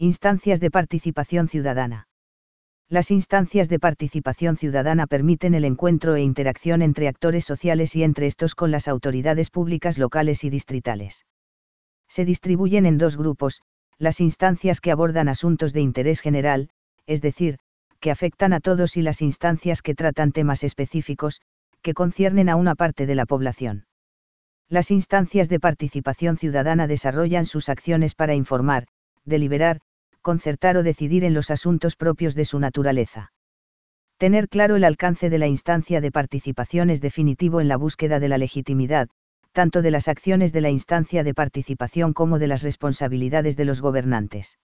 Instancias de participación ciudadana. Las instancias de participación ciudadana permiten el encuentro e interacción entre actores sociales y entre estos con las autoridades públicas locales y distritales. Se distribuyen en dos grupos: las instancias que abordan asuntos de interés general, es decir, que afectan a todos, y las instancias que tratan temas específicos, que conciernen a una parte de la población. Las instancias de participación ciudadana desarrollan sus acciones para informar, deliberar, concertar o decidir en los asuntos propios de su naturaleza. Tener claro el alcance de la instancia de participación es definitivo en la búsqueda de la legitimidad, tanto de las acciones de la instancia de participación como de las responsabilidades de los gobernantes.